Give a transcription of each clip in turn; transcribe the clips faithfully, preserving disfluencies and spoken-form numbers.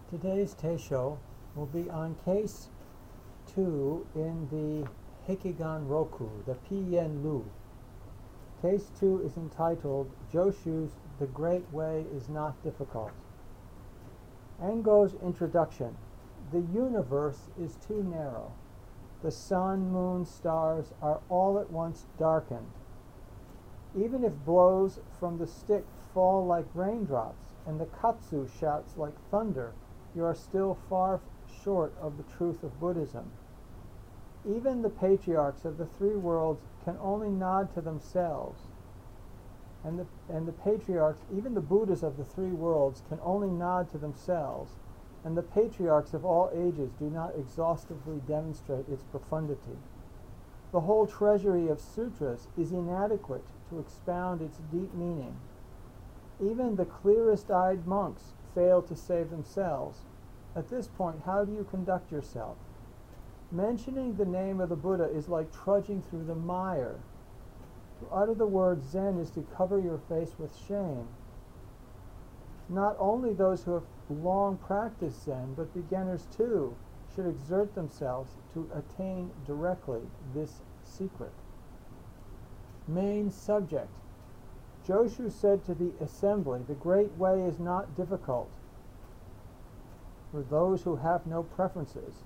Today's Teisho will be on case two in the Hekigan Roku, the Piyen Lu. Case two is entitled Joshu's The Great Way is Not Difficult. Engo's introduction. The universe is too narrow. The sun, moon, stars are all at once darkened. Even if blows from the stick fall like raindrops and the katsu shouts like thunder, you are still far short of the truth of Buddhism. Even the patriarchs of the three worlds can only nod to themselves. And the, and the patriarchs, even the Buddhas of the three worlds, can only nod to themselves. And the patriarchs of all ages do not exhaustively demonstrate its profundity. The whole treasury of sutras is inadequate to expound its deep meaning. Even the clearest-eyed monks fail to save themselves. At this point, how do you conduct yourself? Mentioning the name of the Buddha is like trudging through the mire. To utter the word Zen is to cover your face with shame. Not only those who have long practiced Zen, but beginners too, should exert themselves to attain directly this secret. Main subject. Joshu said to the assembly, the great way is not difficult for those who have no preferences.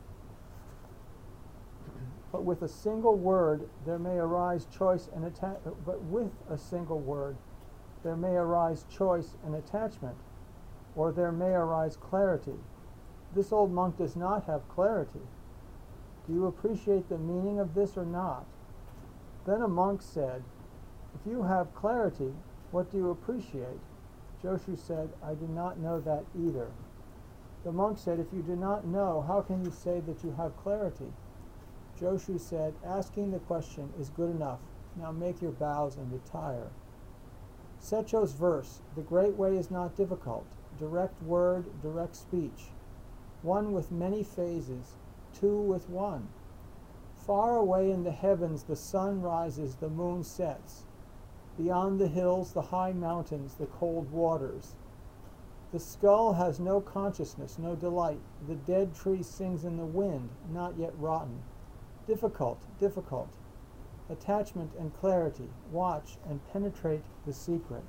But with a single word there may arise choice and atta- but with a single word there may arise choice and attachment, or there may arise clarity. This old monk does not have clarity. Do you appreciate the meaning of this or not? Then a monk said, if you have clarity, what do you appreciate? Joshu said, I do not know that either. The monk said, if you do not know, how can you say that you have clarity? Joshu said, asking the question is good enough. Now make your bows and retire. Secho's verse, the great way is not difficult. Direct word, direct speech. One with many phases, two with one. Far away in the heavens the sun rises, the moon sets. Beyond the hills, the high mountains, the cold waters. The skull has no consciousness, no delight. The dead tree sings in the wind, not yet rotten. Difficult, difficult. Attachment and clarity. Watch and penetrate the secret.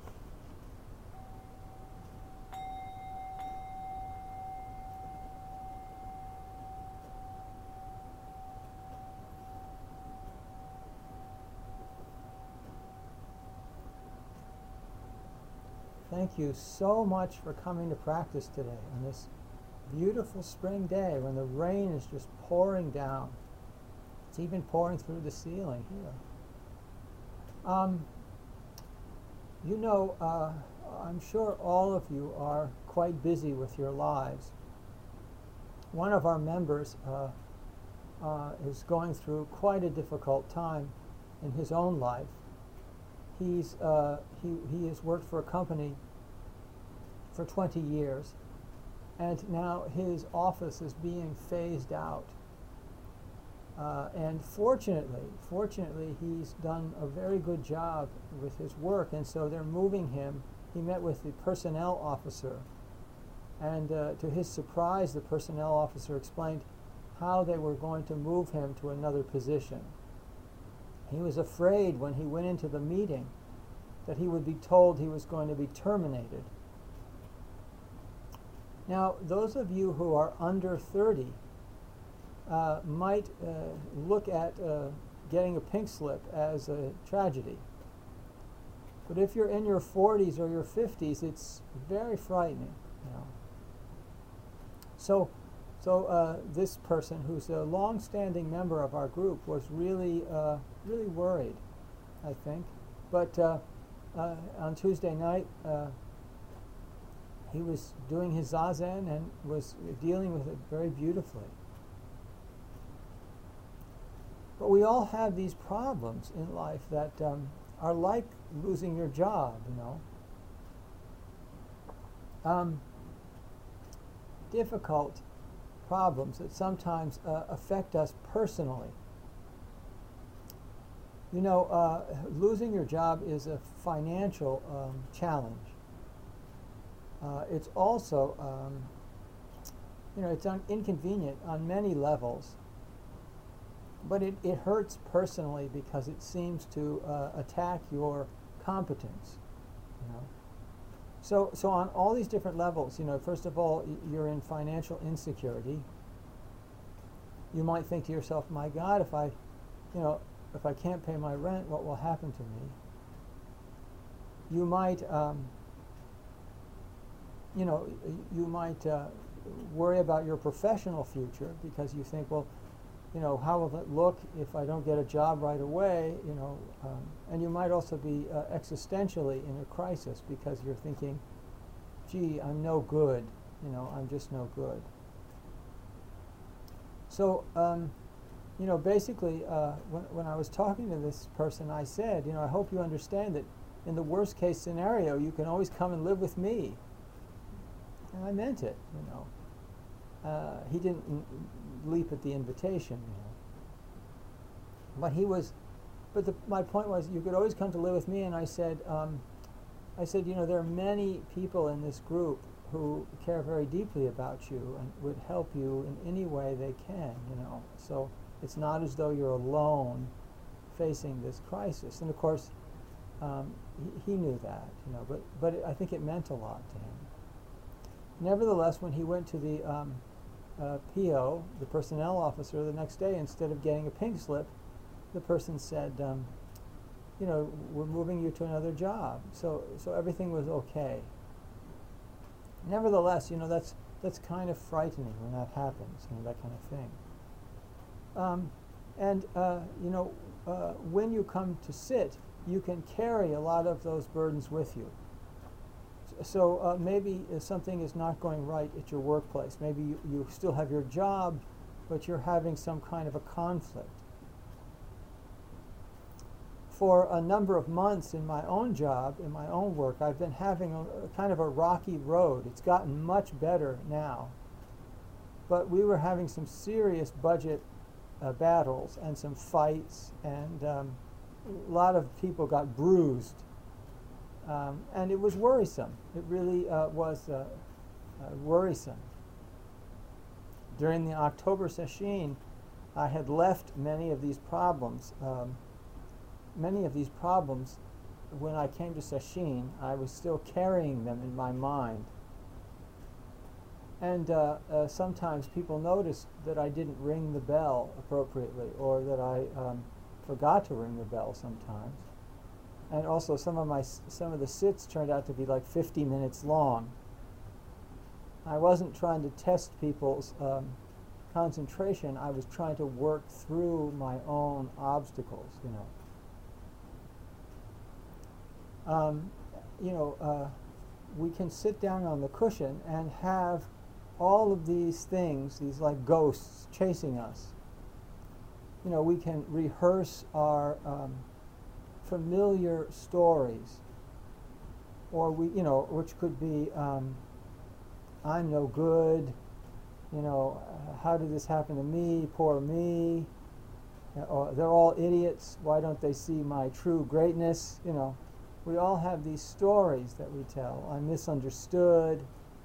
Thank you so much for coming to practice today on this beautiful spring day when the rain is just pouring down. It's even pouring through the ceiling here. Um, you know, uh, I'm sure all of you are quite busy with your lives. One of our members uh, uh, is going through quite a difficult time in his own life. He's, uh, he, he has worked for a company for twenty years, and now his office is being phased out. Uh, and fortunately, fortunately, he's done a very good job with his work, and so they're moving him. He met with the personnel officer, and uh, to his surprise, the personnel officer explained how they were going to move him to another position. He was afraid when he went into the meeting that he would be told he was going to be terminated. Now, those of you who are under thirty uh, might uh, look at uh, getting a pink slip as a tragedy. But if you're in your forties or your fifties, it's very frightening. You know. So, so uh, this person, who's a long-standing member of our group, was really, uh, really worried, I think. But uh, uh, on Tuesday night, uh, he was doing his zazen and was dealing with it very beautifully. But we all have these problems in life that um, are like losing your job, you know. Um, difficult problems that sometimes uh, affect us personally. You know, uh, losing your job is a financial um, challenge. Uh, it's also um, you know, it's un inconvenient on many levels, but it, it hurts personally because it seems to uh, attack your competence, you know. So, so on all these different levels, you know, first of all, you're in financial insecurity. You might think to yourself, my God, if I, you know, if I can't pay my rent, what will happen to me? You might, um, you know, you might uh, worry about your professional future because you think, well, you know, how will it look if I don't get a job right away, you know, um, and you might also be uh, existentially in a crisis because you're thinking, gee, I'm no good, you know, I'm just no good. So, um, you know, basically, uh, when, when I was talking to this person, I said, you know, I hope you understand that in the worst case scenario, you can always come and live with me. And I meant it, you know. Uh, he didn't n leap at the invitation, you know. But he was, but the, my point was, you could always come to live with me. And I said, um, I said, you know, there are many people in this group who care very deeply about you and would help you in any way they can, you know. So it's not as though you're alone facing this crisis. And of course, um, he, he knew that, you know. But but it, I think it meant a lot to him. Nevertheless, when he went to the um, uh, P O, the personnel officer, the next day, instead of getting a pink slip, the person said, um, you know, we're moving you to another job. So, so everything was okay. Nevertheless, you know, that's, that's kind of frightening when that happens, you know, that kind of thing. Um, and, uh, you know, uh, when you come to sit, you can carry a lot of those burdens with you. So uh, maybe uh, something is not going right at your workplace. Maybe you, you still have your job, but you're having some kind of a conflict. For a number of months in my own job, in my own work, I've been having a, a kind of a rocky road. It's gotten much better now. But we were having some serious budget uh, battles and some fights, and um, a lot of people got bruised. Um, and it was worrisome. It really uh, was uh, uh, worrisome. During the October session, I had left many of these problems. Um, many of these problems, when I came to session, I was still carrying them in my mind. And uh, uh, sometimes people noticed that I didn't ring the bell appropriately, or that I um, forgot to ring the bell sometimes. And also, some of my some of the sits turned out to be like fifty minutes long. I wasn't trying to test people's um, concentration. I was trying to work through my own obstacles, you know. Um, you know, uh, we can sit down on the cushion and have all of these things, these like ghosts, chasing us. You know, we can rehearse our um, familiar stories, or we, you know, which could be, um, I'm no good, you know, uh, how did this happen to me, poor me, uh, or they're all idiots, why don't they see my true greatness, you know. We all have these stories that we tell, I'm misunderstood,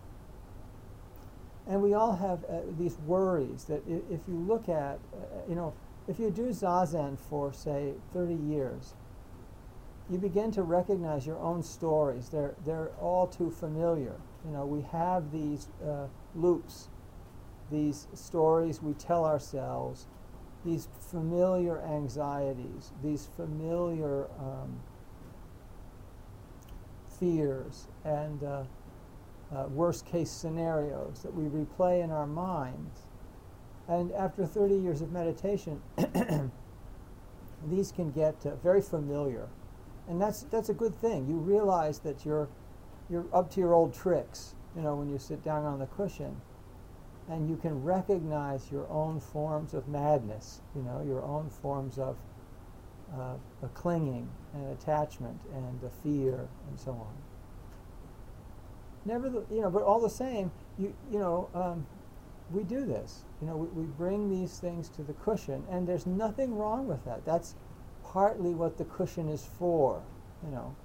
and we all have uh, these worries that if, if you look at, uh, you know, if you do Zazen for, say, thirty years, you begin to recognize your own stories. They're, they're all too familiar. You know, we have these uh, loops, these stories we tell ourselves, these familiar anxieties, these familiar um, fears and uh, uh, worst case scenarios that we replay in our minds. And after thirty years of meditation, these can get uh, very familiar. And that's, that's a good thing. You realize that you're, you're up to your old tricks, you know, when you sit down on the cushion. And you can recognize your own forms of madness, you know, your own forms of uh, a clinging and attachment and a fear and so on. Never, you know, but all the same, you, you know, um, we do this. You know, we, we bring these things to the cushion, and there's nothing wrong with that. That's partly what the cushion is for, you know.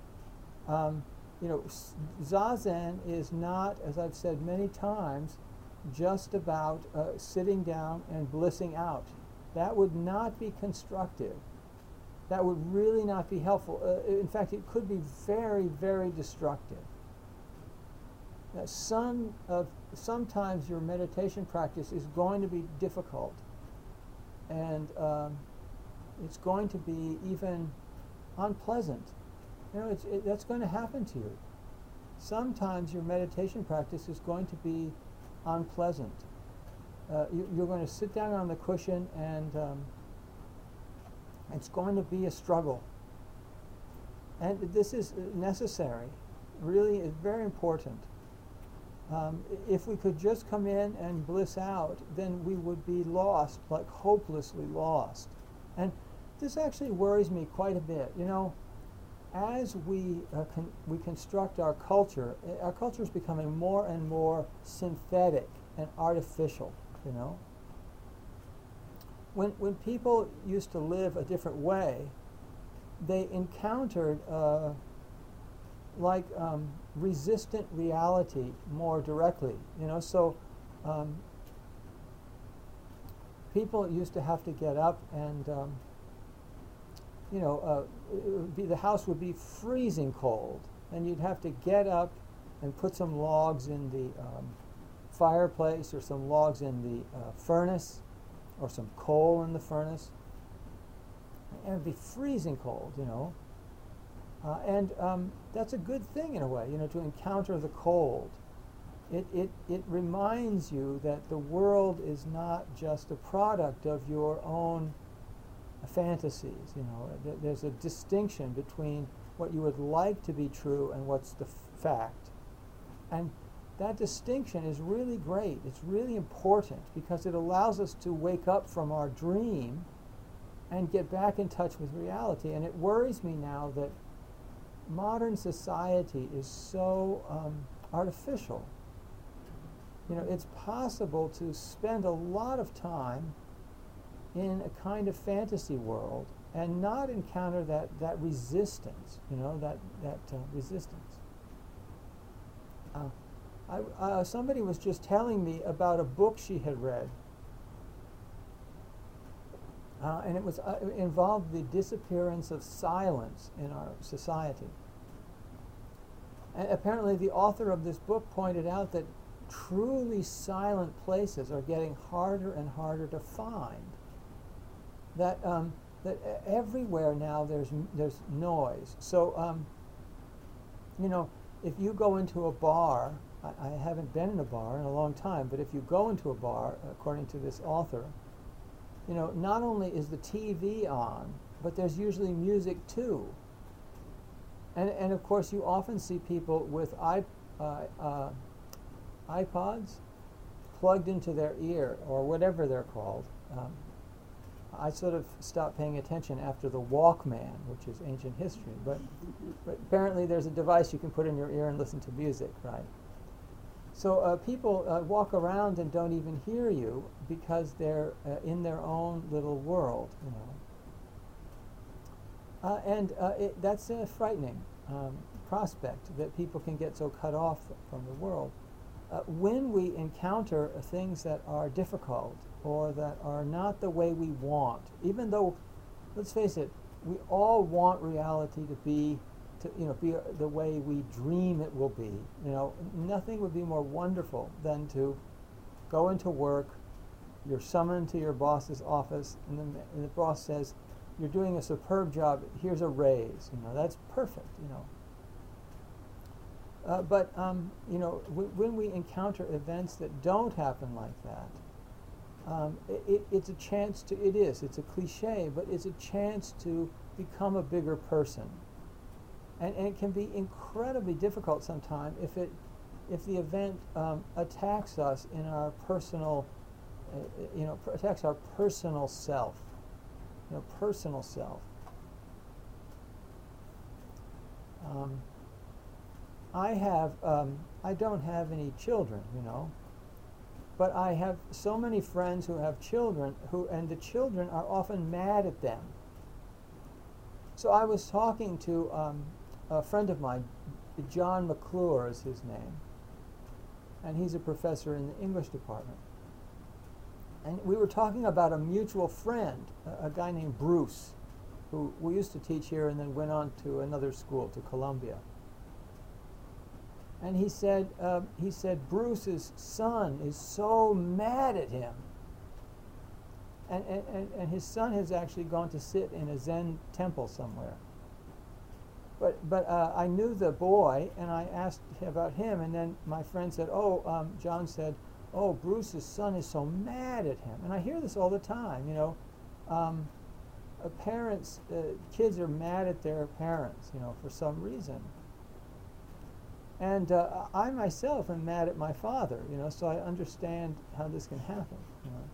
Um, you know, Zazen is not, as I've said many times, just about uh, sitting down and blissing out. That would not be constructive. That would really not be helpful. Uh, in fact, it could be very, very destructive. Uh, some of, sometimes your meditation practice is going to be difficult, and um, it's going to be even unpleasant. You know, it's, it, that's going to happen to you. Sometimes your meditation practice is going to be unpleasant. Uh, you, you're going to sit down on the cushion, and um, it's going to be a struggle. And this is necessary. Really, it's very important. Um, if we could just come in and bliss out, then we would be lost, like hopelessly lost. And this actually worries me quite a bit. You know, as we uh, con we construct our culture, our culture is becoming more and more synthetic and artificial. You know, when when people used to live a different way, they encountered uh, like um, resistant reality more directly. You know, so um, people used to have to get up and um, you know, uh, it would be, the house would be freezing cold, and you'd have to get up and put some logs in the um, fireplace, or some logs in the uh, furnace, or some coal in the furnace, and it'd be freezing cold, you know. Uh, and um, that's a good thing in a way, you know, to encounter the cold. It, it, it reminds you that the world is not just a product of your own fantasies, you know. Th there's a distinction between what you would like to be true and what's the f fact. And that distinction is really great. It's really important because it allows us to wake up from our dream and get back in touch with reality. And it worries me now that modern society is so um, artificial. You know, it's possible to spend a lot of time in a kind of fantasy world and not encounter that, that resistance, you know, that, that uh, resistance. Uh, I, uh, somebody was just telling me about a book she had read, uh, and it was uh, it involved the disappearance of silence in our society. And apparently the author of this book pointed out that truly silent places are getting harder and harder to find. That um, that everywhere now there's there's noise. So um, you know, if you go into a bar, I, I haven't been in a bar in a long time, but if you go into a bar, according to this author, you know, not only is the T V on, but there's usually music too. And and of course you often see people with iP uh, uh, iPods plugged into their ear, or whatever they're called. Um, I sort of stopped paying attention after the Walkman, which is ancient history, but, but apparently there's a device you can put in your ear and listen to music, right? So uh, people uh, walk around and don't even hear you because they're uh, in their own little world, you know. Uh, and uh, it, that's a frightening um, prospect, that people can get so cut off from the world. Uh, when we encounter uh, things that are difficult or that are not the way we want, even though, let's face it, we all want reality to be, to, you know, be uh, the way we dream it will be. You know, nothing would be more wonderful than to go into work, you're summoned to your boss's office, and, then, and the boss says, "You're doing a superb job, here's a raise." You know, that's perfect, you know. Uh, but, um, you know, w when we encounter events that don't happen like that, um, it, it, it's a chance to, it is, it's a cliche, but it's a chance to become a bigger person. And, and it can be incredibly difficult sometimes if, it, if the event um, attacks us in our personal, uh, you know, attacks our personal self, you know, personal self. Um, I have, um, I don't have any children, you know, but I have so many friends who have children, who, and the children are often mad at them. So I was talking to um, a friend of mine, John McClure is his name, and he's a professor in the English department. And we were talking about a mutual friend, a, a guy named Bruce, who we used to teach here and then went on to another school, to Columbia. And he said, uh, he said Bruce's son is so mad at him. And, and, and his son has actually gone to sit in a Zen temple somewhere. But, but uh, I knew the boy, and I asked about him, and then my friend said, oh, um, John said, oh, Bruce's son is so mad at him. And I hear this all the time, you know. Um, uh, parents, uh, kids are mad at their parents, you know, for some reason. And uh, I myself am mad at my father, you know, so I understand how this can happen, you know.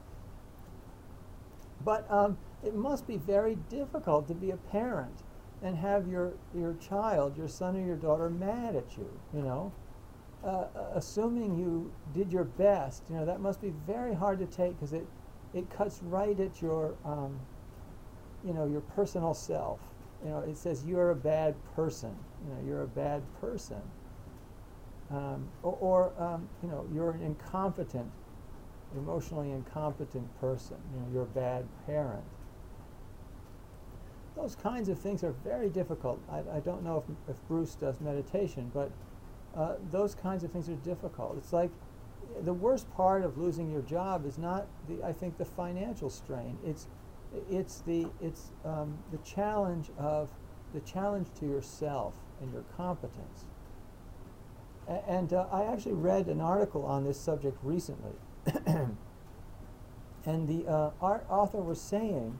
But um, it must be very difficult to be a parent and have your, your child, your son or your daughter, mad at you, you know. Uh, assuming you did your best, you know, that must be very hard to take, because it, it cuts right at your, um, you know, your personal self. You know, it says you're a bad person. You know, you're a bad person. Um, or, or um, you know, you're an incompetent, emotionally incompetent person. You know, you're a bad parent. Those kinds of things are very difficult. I, I don't know if, if Bruce does meditation, but uh, those kinds of things are difficult. It's like the worst part of losing your job is not the, I think, the financial strain. It's it's the it's um, the challenge of the challenge to yourself and your competence. A and uh, I actually read an article on this subject recently, and the uh, art author was saying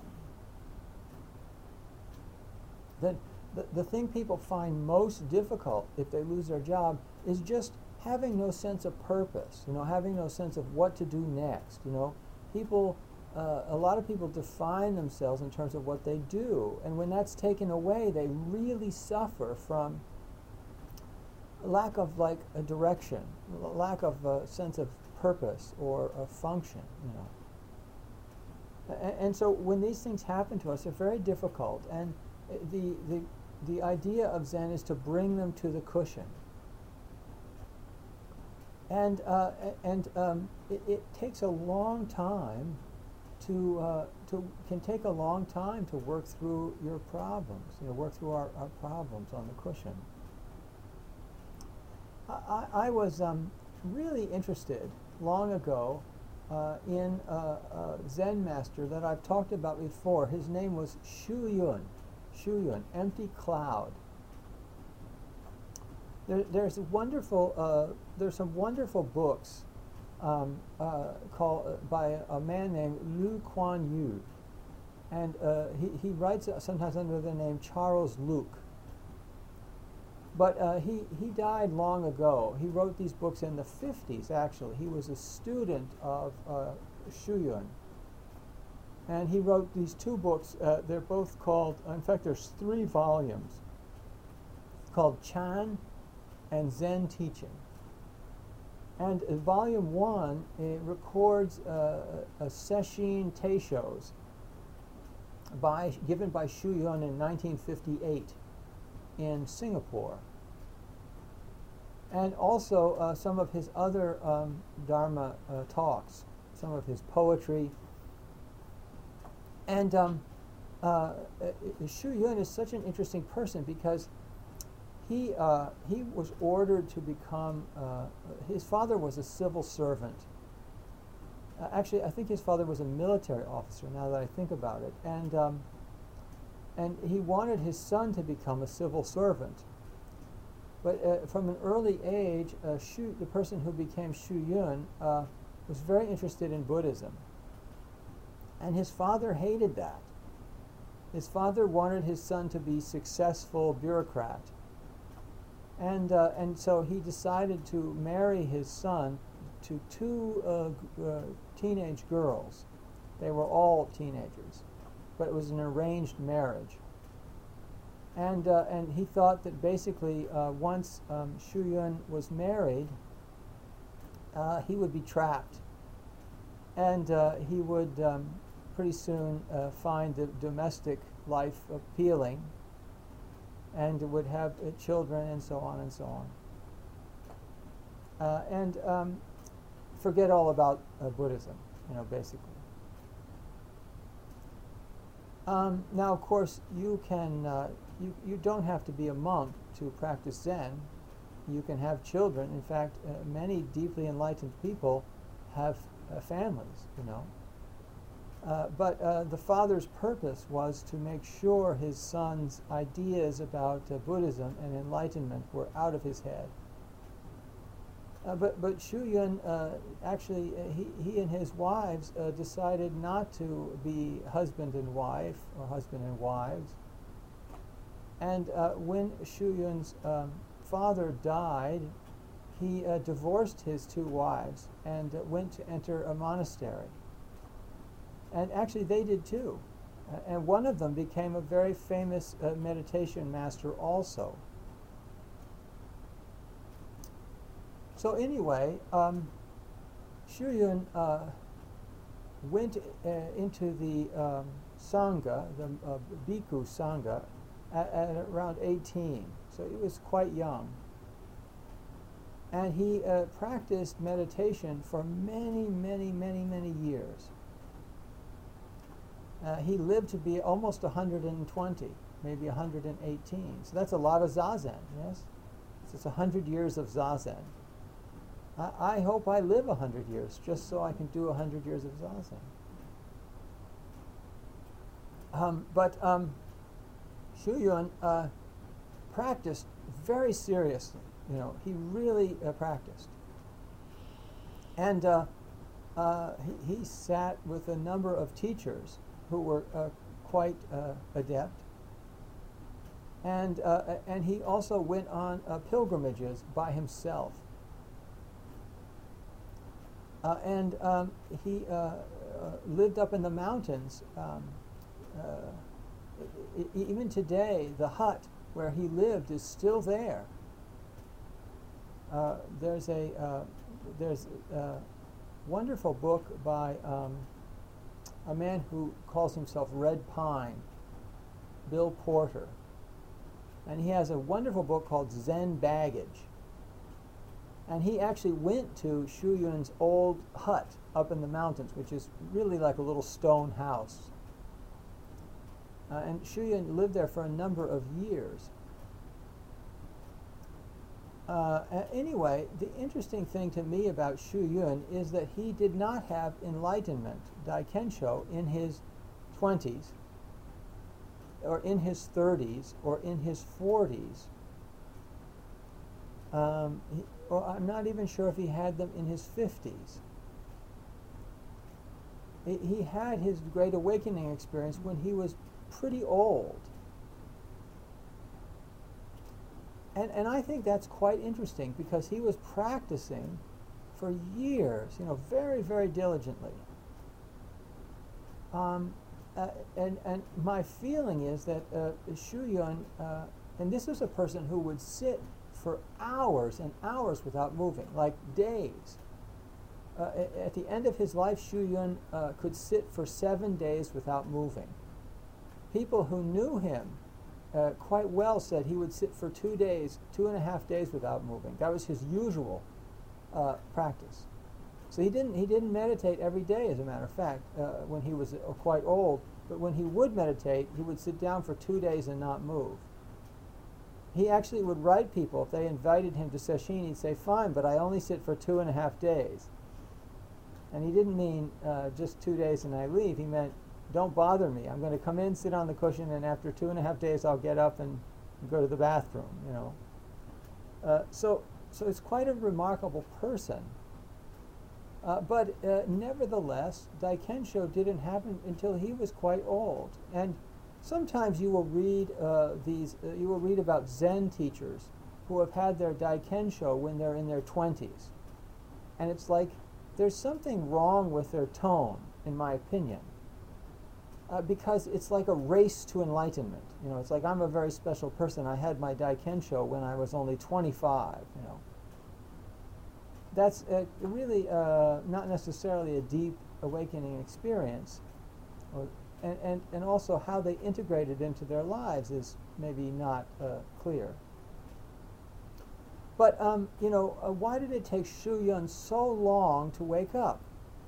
that the, the thing people find most difficult if they lose their job is just having no sense of purpose, you know, having no sense of what to do next, you know. People, uh, a lot of people define themselves in terms of what they do, and when that's taken away, they really suffer from lack of, like, a direction, lack of a sense of purpose or a function, you know. And, and so when these things happen to us, they're very difficult, and the, the, the idea of Zen is to bring them to the cushion. And, uh, and um, it, it takes a long time to, uh, to, can take a long time to work through your problems, you know, work through our, our problems on the cushion. I, I was um, really interested long ago uh, in a, a Zen master that I've talked about before. His name was Shu Yun, Shu Yun, Empty Cloud. There, there's a wonderful, uh, there's some wonderful books um, uh, called uh, by a, a man named Lu Kuan Yu, and uh, he he writes uh, sometimes under the name Charles Luke. But uh, he he died long ago. He wrote these books in the fifties. Actually, he was a student of uh, Shu Yun, and he wrote these two books. Uh, they're both called. In fact, there's three volumes called Chan and Zen Teaching. And uh, volume one it records uh, a sesshin teishos by given by Shu Yun in nineteen fifty-eight in Singapore, and also uh, some of his other um, Dharma uh, talks, some of his poetry. And um, uh, uh, Shu Yun is such an interesting person because He, uh, he was ordered to become, uh, his father was a civil servant. Uh, actually, I think his father was a military officer, now that I think about it. And, um, and he wanted his son to become a civil servant. But uh, from an early age, uh, Shu, the person who became Shu Yun uh, was very interested in Buddhism. And his father hated that. His father wanted his son to be a successful bureaucrat. And, uh, and so he decided to marry his son to two uh, g uh, teenage girls. They were all teenagers, but it was an arranged marriage. And, uh, and he thought that basically uh, once um, Shu Yun was married, uh, he would be trapped. And uh, he would um, pretty soon uh, find the domestic life appealing, and would have uh, children and so on and so on. uh, and um, forget all about uh, Buddhism, you know, basically. Um, now, of course, you can uh, you you don't have to be a monk to practice Zen. You can have children. In fact, uh, many deeply enlightened people have uh, families, you know. Uh, but uh, the father's purpose was to make sure his son's ideas about uh, Buddhism and enlightenment were out of his head. Uh, but but Shu Yun uh, actually uh, he he and his wives uh, decided not to be husband and wife or husband and wives. And uh, when Shu Yun's um, father died, he uh, divorced his two wives and uh, went to enter a monastery. And actually, they did too. Uh, and one of them became a very famous uh, meditation master also. So anyway, um, Shu Yun uh, went uh, into the um, Sangha, the uh, Bhikkhu Sangha, at, at around eighteen. So he was quite young. And he uh, practiced meditation for many, many, many, many years. Uh, he lived to be almost one hundred twenty, maybe one hundred eighteen. So that's a lot of Zazen, yes? So it's one hundred years of Zazen. I, I hope I live one hundred years, just so I can do one hundred years of Zazen. Um, but um, Shu Yun uh, practiced very seriously. You know, he really uh, practiced. And uh, uh, he, he sat with a number of teachers who were uh, quite uh, adept. And, uh, and he also went on uh, pilgrimages by himself. Uh, and um, he uh, uh, lived up in the mountains. Um, uh, e e even today, the hut where he lived is still there. Uh, there's a uh, there's a wonderful book by um, a man who calls himself Red Pine, Bill Porter, and he has a wonderful book called Zen Baggage. And he actually went to Shu Yun's old hut up in the mountains, which is really like a little stone house. Uh, and Shu Yun lived there for a number of years. Uh, anyway, the interesting thing to me about Shu Yun is that he did not have enlightenment, Daikensho, in his twenties, or in his thirties, or in his forties. Um, he, or I'm not even sure if he had them in his fifties. He, he had his Great Awakening experience when he was pretty old. And, and I think that's quite interesting because he was practicing for years, you know, very, very diligently. Um, uh, and, and my feeling is that uh, Shu Yun, uh, and this was a person who would sit for hours and hours without moving, like days. Uh, at the end of his life, Shu Yun uh, could sit for seven days without moving. People who knew him uh, quite well said he would sit for two days, two and a half days without moving. That was his usual uh, practice. So he didn't, he didn't meditate every day, as a matter of fact, uh, when he was uh, quite old. But when he would meditate, he would sit down for two days and not move. He actually would write people, if they invited him to sesshin, he'd say, fine, but I only sit for two and a half days. And he didn't mean uh, just two days and I leave. He meant, don't bother me. I'm going to come in, sit on the cushion, and after two and a half days, I'll get up and go to the bathroom, you know. Uh, so, so it's quite a remarkable person. Uh, but uh, nevertheless, Daikensho didn't happen until he was quite old. And sometimes you will read uh, these. Uh, you will read about Zen teachers who have had their Daikensho when they're in their twenties, and it's like there's something wrong with their tone, in my opinion, uh, because it's like a race to enlightenment. You know, it's like I'm a very special person. I had my Daikensho when I was only twenty-five. You know, that's uh, really uh, not necessarily a deep awakening experience. Or, And, and, and also how they integrate it into their lives is maybe not uh, clear. But, um, you know, uh, why did it take Shu Yun so long to wake up?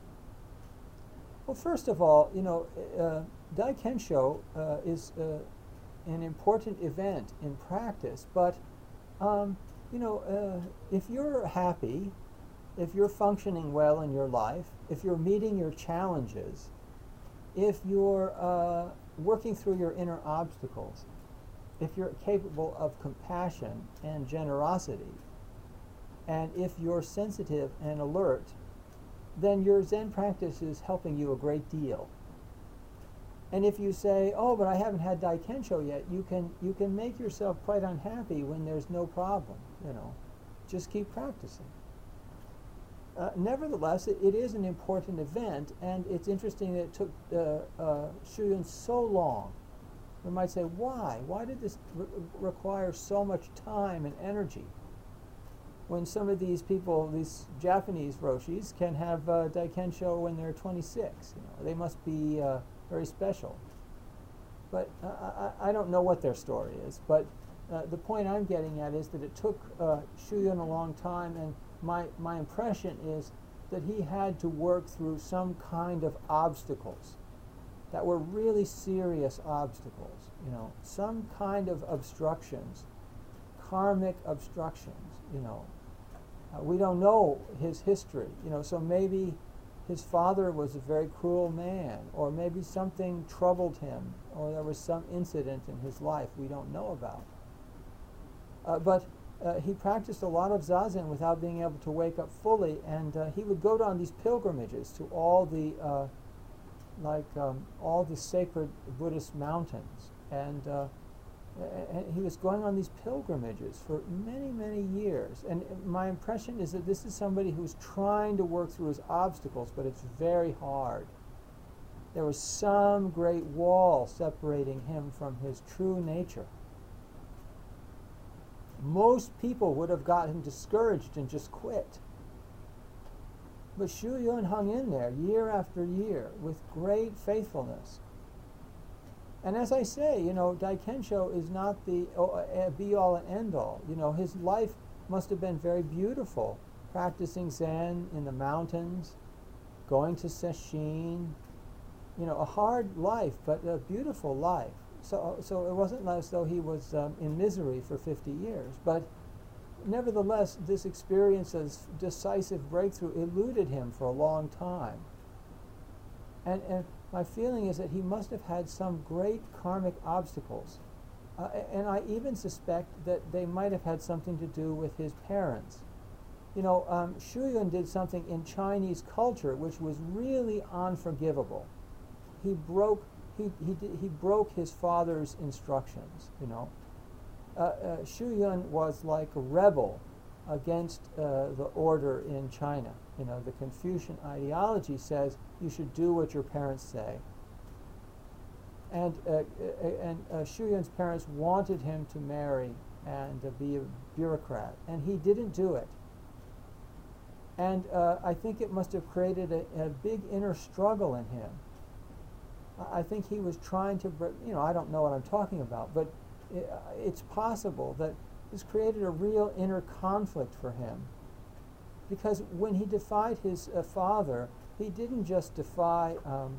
Well, first of all, you know, uh, Daikensho uh, is uh, an important event in practice, but, um, you know, uh, if you're happy, if you're functioning well in your life, if you're meeting your challenges, if you're uh, working through your inner obstacles, if you're capable of compassion and generosity, and if you're sensitive and alert, then your Zen practice is helping you a great deal. And if you say, oh, but I haven't had Daikensho yet, you can, you can make yourself quite unhappy when there's no problem, you know. Just keep practicing. Uh, nevertheless, it, it is an important event, and it's interesting that it took uh, uh, Shu Yun so long. We might say, why? Why did this re require so much time and energy? When some of these people, these Japanese roshis, can have uh, Daikensho when they're twenty-six. You know, they must be uh, very special. But uh, I, I don't know what their story is. But uh, the point I'm getting at is that it took uh, Shu Yun a long time, and my, my impression is that he had to work through some kind of obstacles that were really serious obstacles, you know, some kind of obstructions, karmic obstructions, you know. Uh, we don't know his history, you know, so maybe his father was a very cruel man, or maybe something troubled him, or there was some incident in his life we don't know about. Uh, but uh, he practiced a lot of zazen without being able to wake up fully, and uh, he would go on these pilgrimages to all the uh, like um, all the sacred Buddhist mountains, and, uh, and he was going on these pilgrimages for many, many years. And my impression is that this is somebody who's trying to work through his obstacles, but it's very hard. There was some great wall separating him from his true nature. Most people would have gotten discouraged and just quit. But Shu Yun hung in there year after year with great faithfulness. And as I say, you know, Daikensho is not the uh, be-all and end-all. You know, his life must have been very beautiful, practicing Zen in the mountains, going to Sesshin. You know, a hard life, but a beautiful life. So, so it wasn't as though he was um, in misery for fifty years. But nevertheless, this experience of decisive breakthrough eluded him for a long time. And, and my feeling is that he must have had some great karmic obstacles. Uh, and I even suspect that they might have had something to do with his parents. You know, um, Shu Yun did something in Chinese culture which was really unforgivable. He broke, he, he, did, he broke his father's instructions, you know. Uh, uh, Shu Yun was like a rebel against uh, the order in China. You know, the Confucian ideology says you should do what your parents say. And, uh, uh, and uh, Shu Yun's parents wanted him to marry and uh, be a bureaucrat, and he didn't do it. And uh, I think it must have created a, a big inner struggle in him. I think he was trying to, you know, I don't know what I'm talking about, but it's possible that this created a real inner conflict for him, because when he defied his uh, father, he didn't just defy um,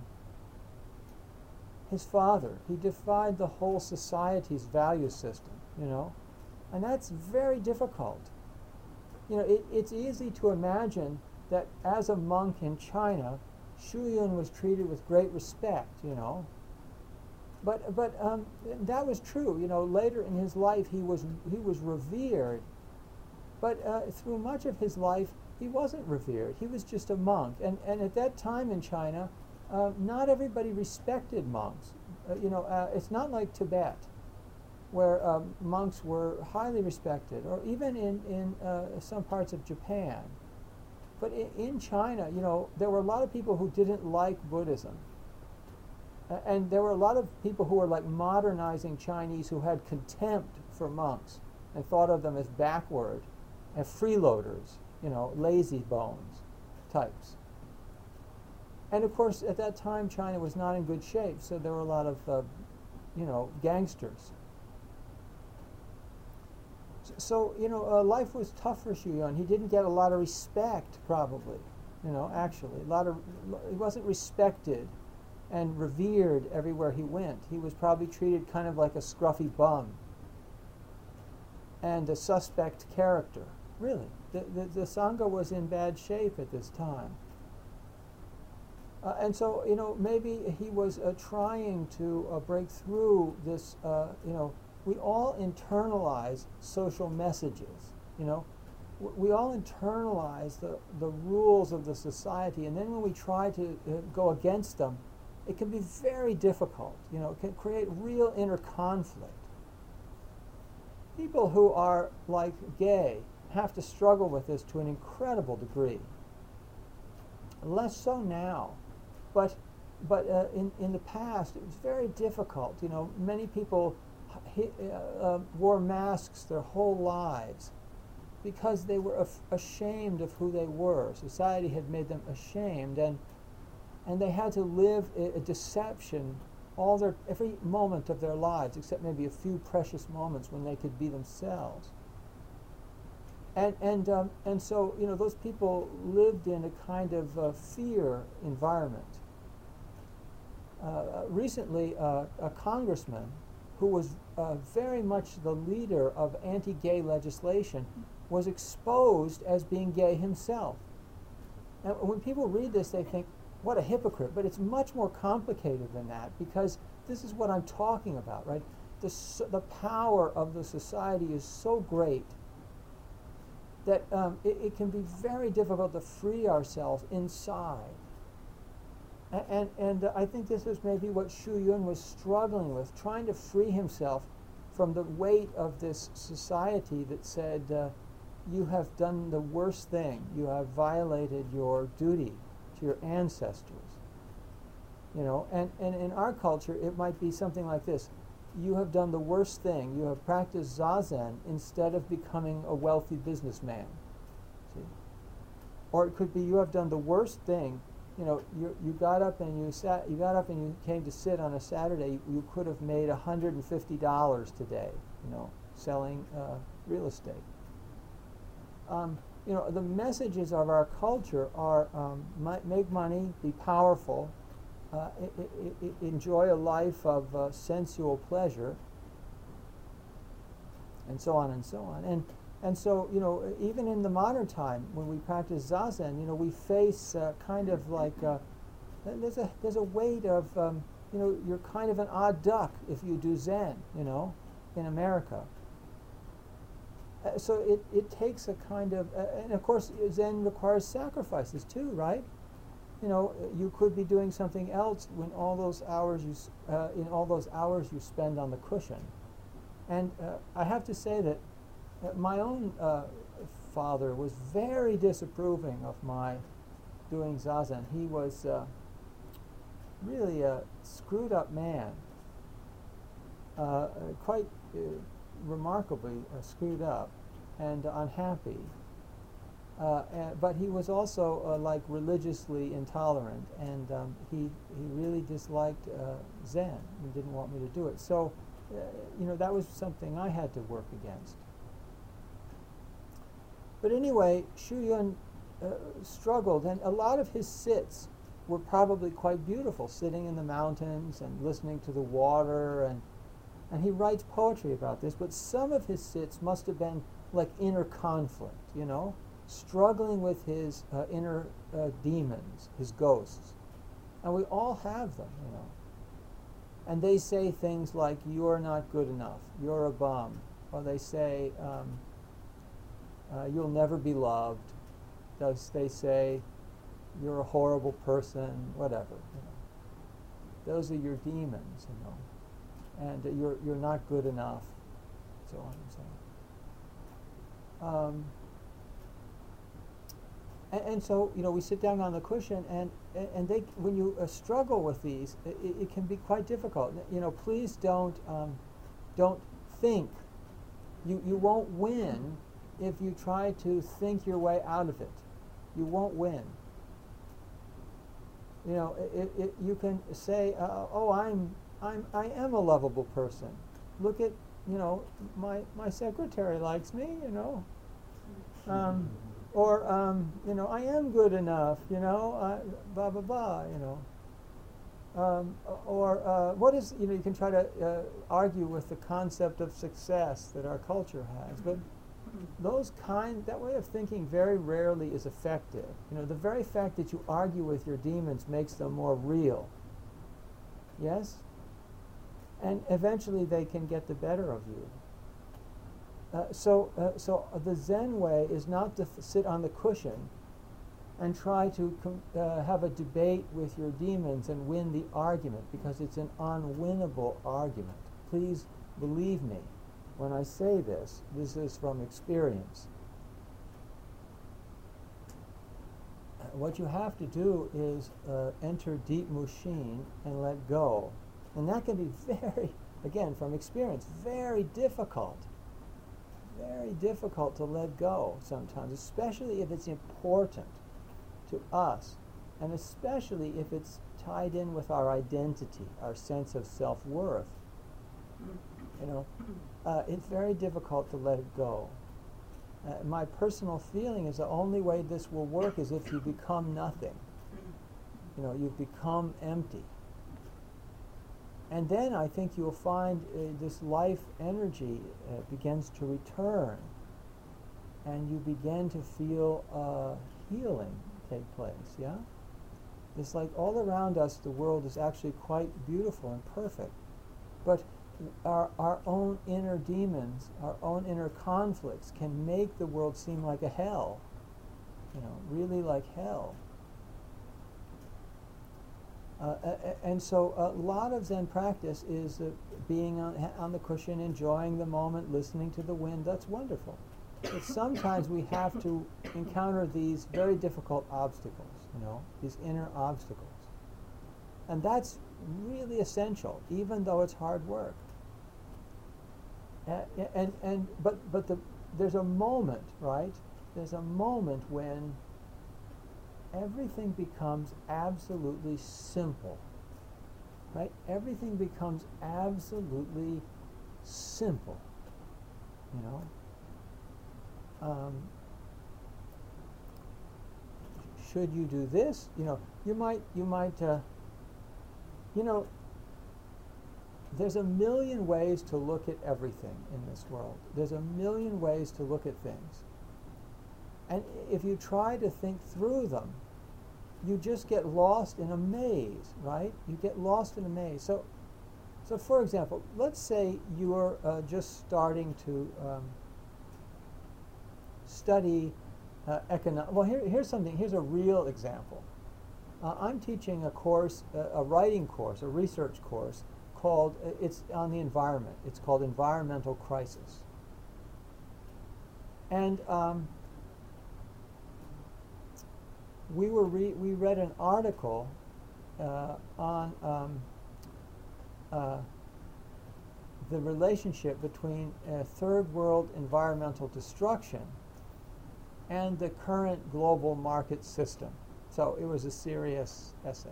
his father, he defied the whole society's value system, you know, and that's very difficult. You know, it, it's easy to imagine that as a monk in China, Shu Yun was treated with great respect, you know. But, but um, that was true. You know, later in his life, he was, he was revered. But uh, through much of his life, he wasn't revered. He was just a monk. And, and at that time in China, uh, not everybody respected monks. Uh, you know, uh, it's not like Tibet, where um, monks were highly respected, or even in, in uh, some parts of Japan. But in, in China, you know, there were a lot of people who didn't like Buddhism. Uh, and there were a lot of people who were like modernizing Chinese who had contempt for monks and thought of them as backward and freeloaders, you know, lazy bones types. And of course, at that time, China was not in good shape, so there were a lot of, uh, you know, gangsters. so, you know, uh, life was tough for Xu Yun. He didn't get a lot of respect, probably, you know, actually. A lot of, he wasn't respected and revered everywhere he went. He was probably treated kind of like a scruffy bum and a suspect character, really. The, the, the Sangha was in bad shape at this time. Uh, and so, you know, maybe he was uh, trying to uh, break through this, uh, you know, we all internalize social messages, you know. W we all internalize the, the rules of the society, and then when we try to uh, go against them, it can be very difficult, you know, it can create real inner conflict. People who are, like, gay have to struggle with this to an incredible degree. Less so now, but, but uh, in, in the past, it was very difficult. You know, many people He, uh, uh, wore masks their whole lives because they were af ashamed of who they were. Society had made them ashamed, and and they had to live a, a deception all their every moment of their lives, except maybe a few precious moments when they could be themselves. And and um, and so, you know, those people lived in a kind of uh, fear environment. Uh, recently, uh, a congressman who was uh, very much the leader of anti-gay legislation, was exposed as being gay himself. And when people read this, they think, what a hypocrite. But it's much more complicated than that, because this is what I'm talking about, right? The, so the power of the society is so great that um, it, it can be very difficult to free ourselves inside. And, and, and uh, I think this is maybe what Xu Yun was struggling with, trying to free himself from the weight of this society that said, uh, you have done the worst thing. You have violated your duty to your ancestors. You know, and, and in our culture, it might be something like this. You have done the worst thing. You have practiced Zazen instead of becoming a wealthy businessman. See? Or it could be you have done the worst thing. You know, you, you got up and you sat. You got up and you came to sit on a Saturday. You, you could have made a hundred and fifty dollars today. You know, selling uh, real estate. Um, you know, the messages of our culture are um, make money, be powerful, uh, I, I, I enjoy a life of uh, sensual pleasure, and so on and so on. And And so, you know, even in the modern time, when we practice Zazen, you know, we face uh, kind of like, uh, there's a there's a weight of, um, you know, you're kind of an odd duck if you do Zen, you know, in America. Uh, so it, it takes a kind of, uh, and of course, Zen requires sacrifices too, right? You know, you could be doing something else when all those hours you, s uh, in all those hours you spend on the cushion. And uh, I have to say that Uh, my own uh, father was very disapproving of my doing Zazen. He was uh, really a screwed up man, uh, quite uh, remarkably uh, screwed up and unhappy. Uh, and, but he was also uh, like religiously intolerant, and um, he, he really disliked uh, Zen and didn't want me to do it. So, uh, you know, that was something I had to work against. But anyway, Xu Yun uh, struggled, and a lot of his sits were probably quite beautiful, sitting in the mountains and listening to the water, and, and he writes poetry about this, but some of his sits must have been like inner conflict, you know, struggling with his uh, inner uh, demons, his ghosts. And we all have them, you know. And they say things like, you're not good enough, you're a bum, or they say, um, Uh, you'll never be loved. Does they say you're a horrible person? Whatever. You know. Those are your demons, you know, and uh, you're you're not good enough. So on and so on. Um, and, and so you know, we sit down on the cushion, and and, and they when you uh, struggle with these, it, it can be quite difficult. You know, please don't um, don't think you you won't win. If you try to think your way out of it, you won't win. You know, it, it, you can say, uh, "Oh, I'm, I'm, I am a lovable person. Look at, you know, my, my secretary likes me, you know. Um, or, um, you know, I am good enough, you know, uh, blah, blah, blah, you know. Um, or uh, what is, you know, you can try to uh, argue with the concept of success that our culture has, but those kind, that way of thinking very rarely is effective. You know, the very fact that you argue with your demons makes them more real. Yes? And eventually they can get the better of you. Uh, so, uh, so the Zen way is not to f sit on the cushion and try to com uh, have a debate with your demons and win the argument, because it's an unwinnable argument. Please believe me when I say this. This is from experience. Uh, what you have to do is uh, enter deep mushin and let go. And that can be very, again, from experience, very difficult. Very difficult to let go sometimes, especially if it's important to us, and especially if it's tied in with our identity, our sense of self-worth. You know, uh, it's very difficult to let it go. Uh, my personal feeling is the only way this will work is if you become nothing. You know, you've become empty. And then I think you'll find uh, this life energy uh, begins to return, and you begin to feel uh, healing take place, yeah? It's like all around us the world is actually quite beautiful and perfect, but our, our own inner demons, our own inner conflicts can make the world seem like a hell, you know, really like hell. Uh, and so a lot of Zen practice is uh, being on, on the cushion, enjoying the moment, listening to the wind. That's wonderful. But sometimes we have to encounter these very difficult obstacles, you know, these inner obstacles. And that's really essential, even though it's hard work. Uh, and, and, but but the, there's a moment, right? There's a moment when everything becomes absolutely simple, right? Everything becomes absolutely simple, you know. Um, should you do this? You know, you might, you might, uh, you know, there's a million ways to look at everything in this world. There's a million ways to look at things. And if you try to think through them, you just get lost in a maze, right? You get lost in a maze. So, so for example, let's say you're uh, just starting to um, study uh, economics. Well, here, here's something. Here's a real example. Uh, I'm teaching a course, uh, a writing course, a research course called, uh, it's on the environment. It's called Environmental Crisis. And um, we were re we read an article uh, on um, uh, the relationship between uh, third world environmental destruction and the current global market system. So it was a serious essay.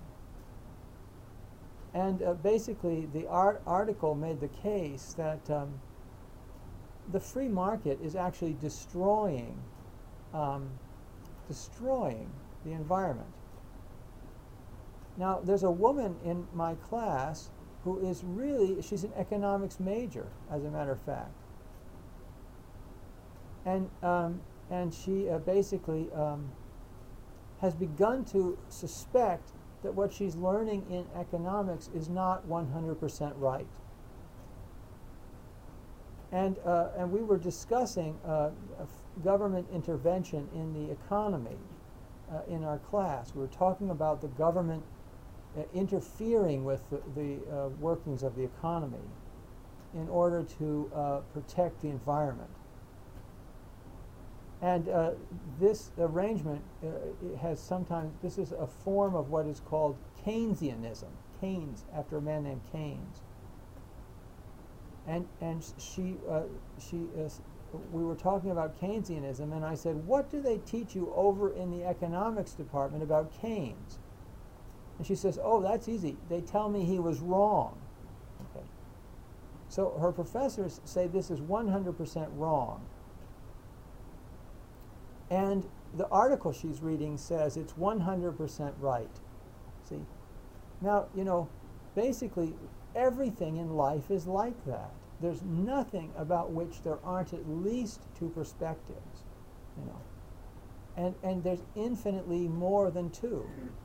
And uh, basically the art article made the case that um, the free market is actually destroying um, destroying the environment. Now, there's a woman in my class who is really, she's an economics major, as a matter of fact. And, um, and she uh, basically um, has begun to suspect that what she's learning in economics is not one hundred percent right. And, uh, and we were discussing uh, government intervention in the economy uh, in our class. We were talking about the government uh, interfering with the, the uh, workings of the economy in order to uh, protect the environment. And uh, this arrangement uh, it has sometimes, this is a form of what is called Keynesianism, Keynes, after a man named Keynes. And, and she, uh, she, uh, we were talking about Keynesianism, and I said, what do they teach you over in the economics department about Keynes? And she says, oh, that's easy. They tell me he was wrong. Okay. So her professors say this is one hundred percent wrong. And the article she's reading says it's one hundred percent right. See? Now, you know, basically everything in life is like that. There's nothing about which there aren't at least two perspectives, you know. And, and there's infinitely more than two.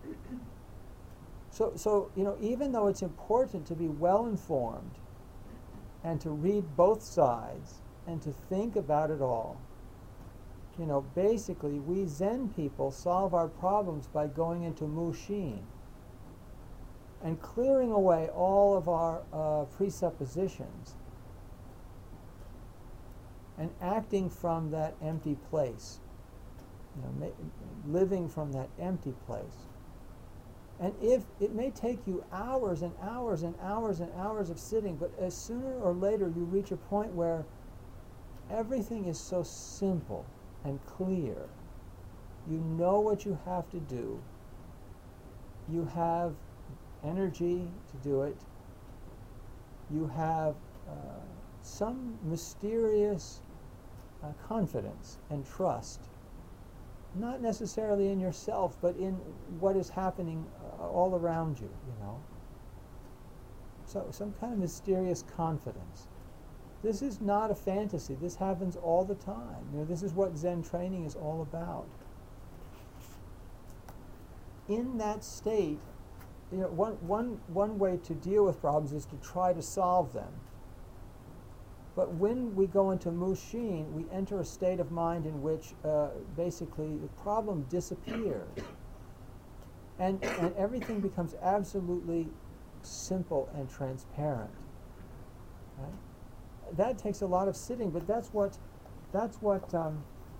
So, so, you know, even though it's important to be well informed and to read both sides and to think about it all, you know, basically we Zen people solve our problems by going into Mushin and clearing away all of our uh, presuppositions and acting from that empty place, you know, ma- living from that empty place. And if it may take you hours and hours and hours and hours of sitting, but as sooner or later you reach a point where everything is so simple and clear. You know what you have to do. You have energy to do it. You have uh, some mysterious uh, confidence and trust, not necessarily in yourself, but in what is happening uh, all around you, you know. So some kind of mysterious confidence. This is not a fantasy. This happens all the time. You know, this is what Zen training is all about. In that state, you know, one, one, one way to deal with problems is to try to solve them. But when we go into Mushin, we enter a state of mind in which uh, basically the problem disappears. And, and everything becomes absolutely simple and transparent. Right? That takes a lot of sitting, but that's what, that's what, um,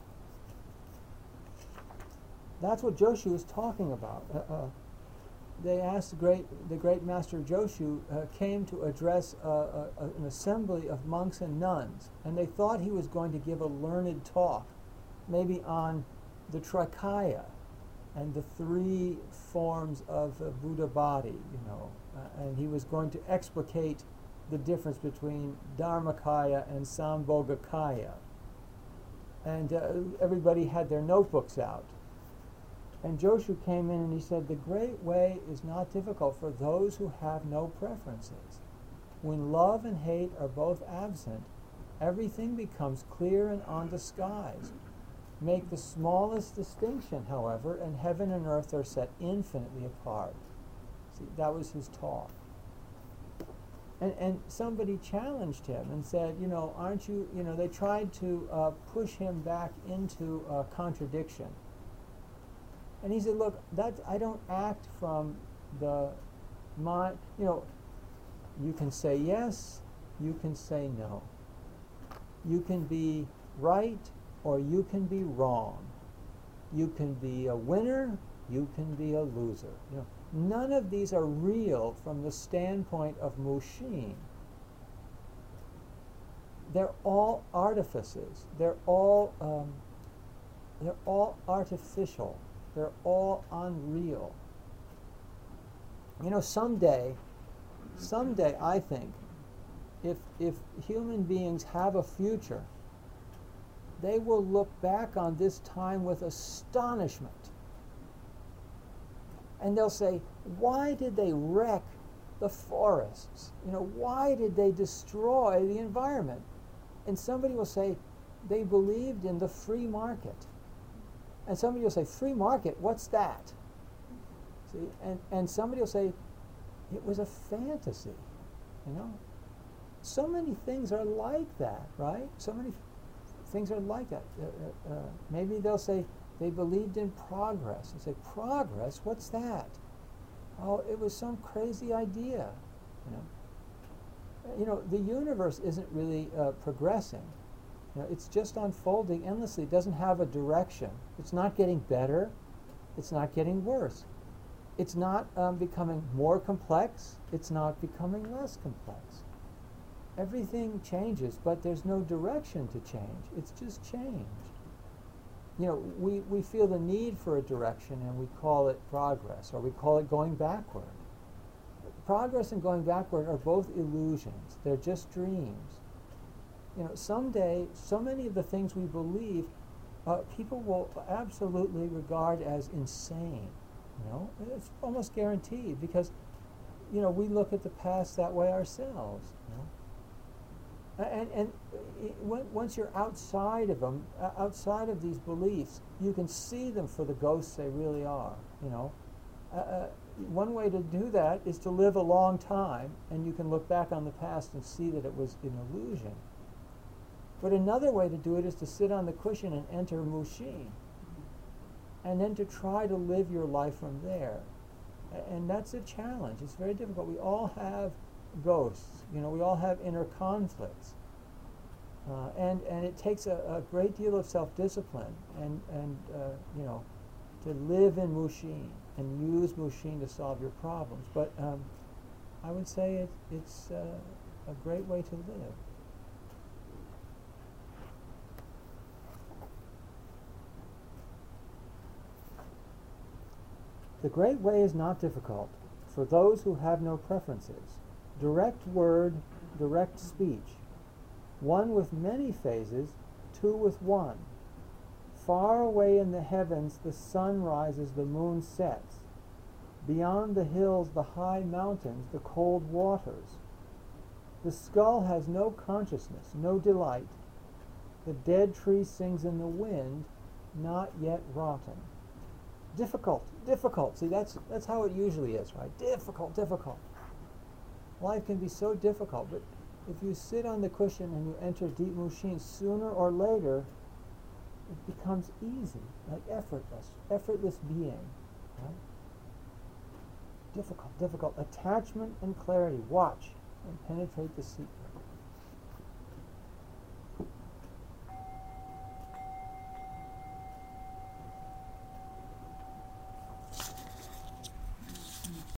that's what Joshu is talking about. Uh, uh, they asked the great, the great master Joshu uh, came to address uh, a, a, an assembly of monks and nuns, and they thought he was going to give a learned talk, maybe on the Trikaya and the three forms of the Buddha body, you know, uh, and he was going to explicate the difference between Dharmakaya and Sambhogakaya. And uh, everybody had their notebooks out. And Joshu came in and he said, the great way is not difficult for those who have no preferences. When love and hate are both absent, everything becomes clear and undisguised. Make the smallest distinction, however, and heaven and earth are set infinitely apart. See, that was his talk. And, and somebody challenged him and said, you know, aren't you, you know, they tried to uh, push him back into uh, contradiction. And he said, look, that I don't act from the mind, you know, you can say yes, you can say no. You can be right or you can be wrong. You can be a winner, you can be a loser. You know, none of these are real from the standpoint of Mushin. They're all artifices. They're all um, they're all artificial. They're all unreal. You know, someday, someday I think, if if human beings have a future, they will look back on this time with astonishment. And they'll say, why did they wreck the forests? You know, why did they destroy the environment? And somebody will say, they believed in the free market. And somebody will say, free market, what's that? See, and, and somebody will say, it was a fantasy, you know? So many things are like that, right? So many things are like that. Uh, uh, uh, maybe they'll say, they believed in progress. And say, progress? What's that? Oh, it was some crazy idea. You know, you know the universe isn't really uh, progressing. You know, it's just unfolding endlessly. It doesn't have a direction. It's not getting better. It's not getting worse. It's not um, becoming more complex. It's not becoming less complex. Everything changes, but there's no direction to change. It's just change. You know, we, we feel the need for a direction and we call it progress, or we call it going backward. progress and going backward are both illusions. They're just dreams. You know, someday, so many of the things we believe, uh, people will absolutely regard as insane. You know, it's almost guaranteed because, you know, we look at the past that way ourselves. You know, and and it, when, once you're outside of them, uh, outside of these beliefs, you can see them for the ghosts they really are. You know, uh, uh, one way to do that is to live a long time, and you can look back on the past and see that it was an illusion. But another way to do it is to sit on the cushion and enter Mushin, and then to try to live your life from there. A- and that's a challenge. It's very difficult. We all have ghosts. You know, we all have inner conflicts. Uh, and, and it takes a, a great deal of self-discipline and, and uh, you know, to live in Mushin and use Mushin to solve your problems. But um, I would say it, it's uh, a great way to live. The great way is not difficult for those who have no preferences. Direct word, direct speech. One with many phases, two with one. Far away in the heavens the sun rises, the moon sets. Beyond the hills, the high mountains, the cold waters. The skull has no consciousness, no delight. The dead tree sings in the wind, not yet rotten. Difficult, difficult. See, that's that's how it usually is, right? Difficult, difficult. Life can be so difficult, but if you sit on the cushion and you enter deep Mushin, sooner or later, it becomes easy, like effortless, effortless being. Right? Difficult, difficult. Attachment and clarity. Watch and penetrate the secret.